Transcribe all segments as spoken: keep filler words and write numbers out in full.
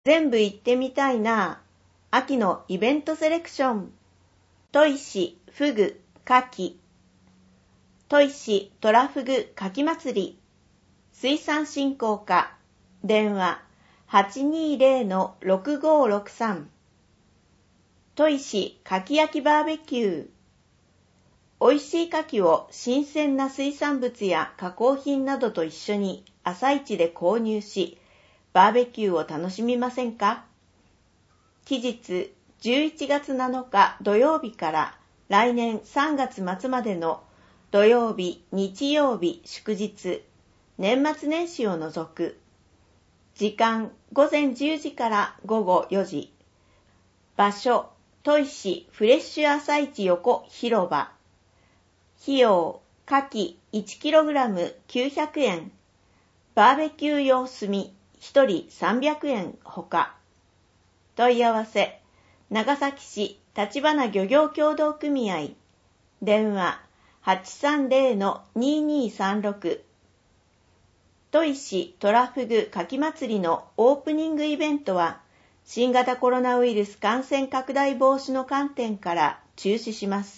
全部行ってみたいな。秋のイベントセレクション。砥石、フグ、カキ。砥石トラフグカキ祭り。水産振興課。電話 はちにーぜろ ろくごーろくさん。砥石かき焼きバーベキュー。美味しいカキを新鮮な水産物や加工品などと一緒に朝市で購入し、バーベキューを楽しみませんか？期日じゅういちがつなのか土曜日から来年さんがつ末までの土曜日、日曜日、祝日、年末年始を除く。時間ごぜんじゅうじからごごよじ。場所、砥石フレッシュ朝市横広場。費用、カキ いちキログラム きゅうひゃくえん。バーベキュー用炭ひとりさんびゃくえんほか。問い合わせ、長崎市立花漁業協同組合。電話 はちさんぜろ にーにーさんろく。砥石トラフグかき祭りのオープニングイベントは、新型コロナウイルス感染拡大防止の観点から中止します。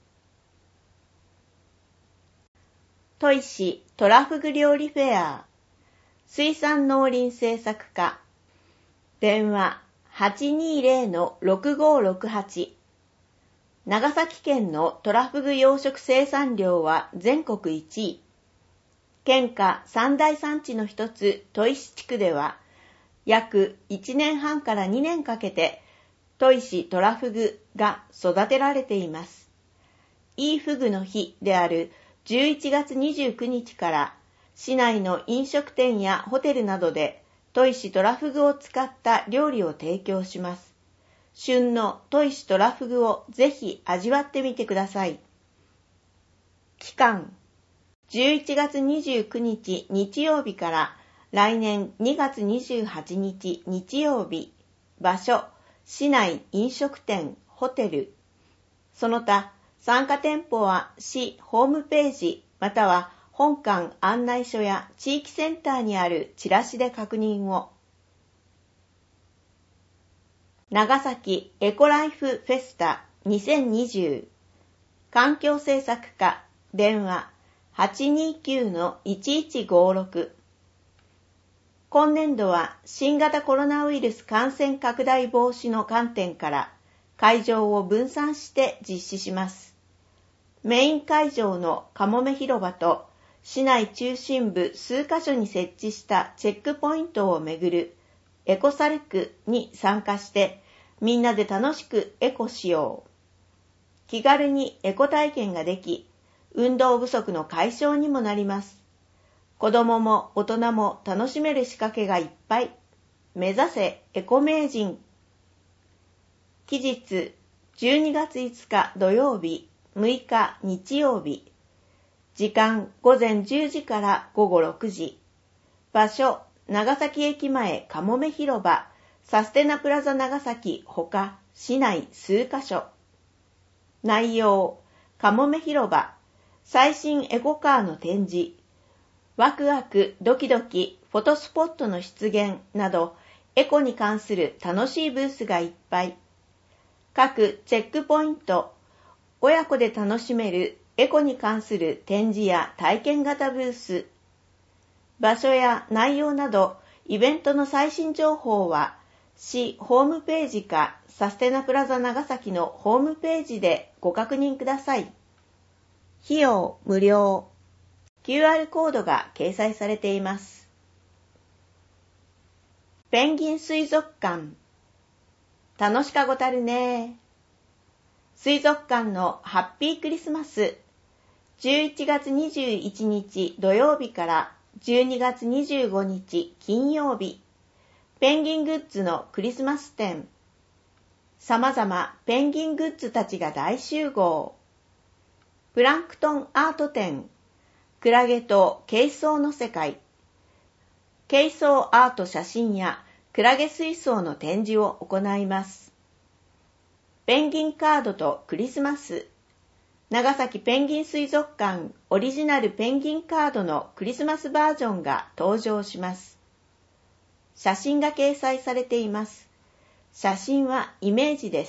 砥石トラフグ料理フェア。水産農林政策課。電話 はちにーぜろ ろくごーろくはち。長崎県のトラフグ養殖生産量は全国いちい。県下三大産地の一つ砥石地区では、約いちねんはんからにねんかけて砥石トラフグが育てられています。いいフグの日であるじゅういちがつにじゅうくにちから市内の飲食店やホテルなどで砥石トラフグを使った料理を提供します。旬の砥石トラフグをぜひ味わってみてください。期間じゅういちがつにじゅうくにち日曜日から来年にがつにじゅうはちにち日曜日。場所、市内飲食店、ホテル。その他、参加店舗は市ホームページまたは本館案内所や地域センターにあるチラシで確認を。長崎エコライフフェスタにせんにじゅう。環境政策課電話 はちにーきゅうのいちいちごーろく。今年度は新型コロナウイルス感染拡大防止の観点から会場を分散して実施します。メイン会場のかもめ広場と市内中心部数カ所に設置したチェックポイントをめぐるエコサルクに参加してみんなで楽しくエコしよう。気軽にエコ体験ができ、運動不足の解消にもなります。子供も大人も楽しめる仕掛けがいっぱい。目指せエコ名人。期日じゅうにがついつか土曜日、むいか日曜日。時間ごぜんじゅうじからごごろくじ。場所長崎駅前かもめ広場サステナプラザ長崎ほか市内数カ所。内容かもめ広場最新エコカーの展示、ワクワクドキドキフォトスポットの出現などエコに関する楽しいブースがいっぱい。各チェックポイント、親子で楽しめるエコに関する展示や体験型ブース。場所や内容などイベントの最新情報は市ホームページかサステナプラザ長崎のホームページでご確認ください。費用無料。キューアール コードが掲載されています。ペンギン水族館。楽しかごたるね。水族館のハッピークリスマス。じゅういちがつにじゅういちにち土曜日からじゅうにがつにじゅうごにち金曜日。ペンギングッズのクリスマス展。様々ペンギングッズたちが大集合。プランクトンアート展。クラゲとケイソウの世界。ケイソウアート写真やクラゲ水槽の展示を行います。ペンギンカードとクリスマス。長崎ペンギン水族館オリジナルペンギンカードのクリスマスバージョンが登場します。 写真が掲載されています。写真はイメージです。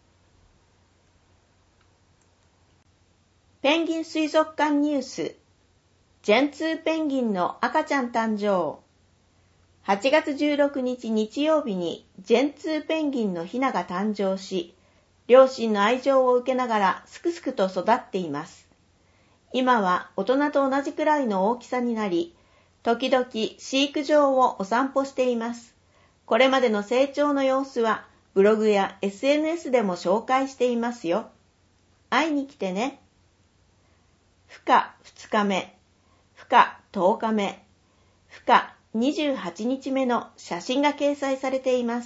ペンギン水族館ニュース。ジェンツーペンギンの赤ちゃん誕生。はちがつじゅうろくにち日曜日にジェンツーペンギンのヒナが誕生し、両親の愛情を受けながらすくすくと育っています。今は大人と同じくらいの大きさになり、時々飼育場をお散歩しています。これまでの成長の様子はブログや エスエヌエス でも紹介していますよ。会いに来てね。ふかふつかめ、ふかとおかめ、ふかにじゅうはちにちめの写真が掲載されています。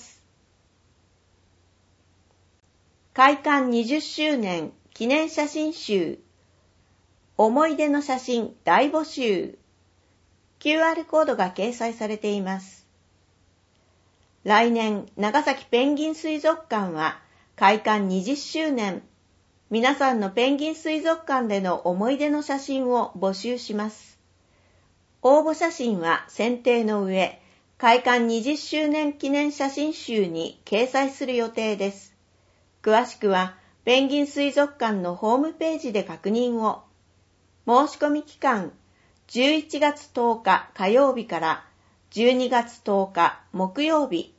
開館にじゅっしゅうねん記念写真集。思い出の写真大募集。キューアール コードが掲載されています。来年、長崎ペンギン水族館は開館にじゅっしゅうねん。皆さんのペンギン水族館での思い出の写真を募集します。応募写真は選定の上、開館にじゅっしゅうねん記念写真集に掲載する予定です。詳しくはペンギン水族館のホームページで確認を。申し込み期間、じゅういちがつとおか火曜日からじゅうにがつとおか木曜日。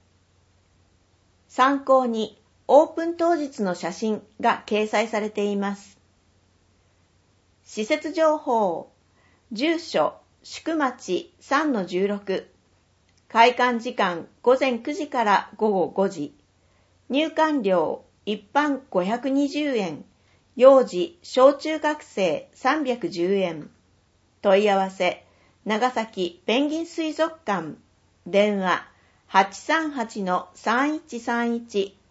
参考にオープン当日の写真が掲載されています。施設情報、住所、宿町 さんのじゅうろく、開館時間ごぜんくじからごごごじ、入館料一般ごひゃくにじゅうえん、幼児・小中学生さんびゃくじゅうえん、問い合わせ、長崎ペンギン水族館、電話 はちさんはちのさんいちさんいち